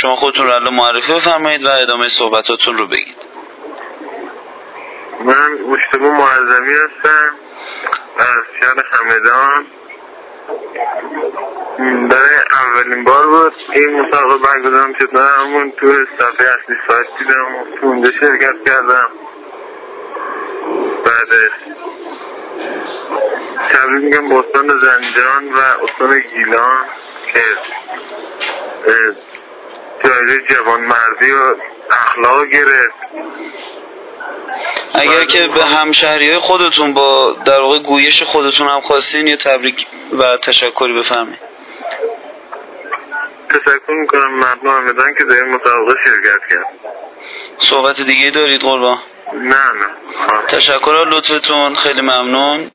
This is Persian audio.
شما خودتون رو الان معرفی بفرمایید و ادامه صحبتاتون رو بگید. من مجتبی معظمی هستم از شهر همدان. برای اولین بار بود این مسابقه برگزار شد، همون تو صفحه اصلی سایت دیدم و تو اونجا شرکت کردم. بعدش تبریک میگم به استان زنجان و استان گیلان که جایزه جوانمردی و اخلاق گرفت. اگر که به همشهریای خودتون با در واقع گویش خودتون هم خواستین یه تبریک و تشکری بفرمایید. تشکر میکنم مردم همدان که در این مسابقه شرکت کرد. صحبت دیگه دارید قربان؟ نه. تشکر از لطفتون، خیلی ممنون.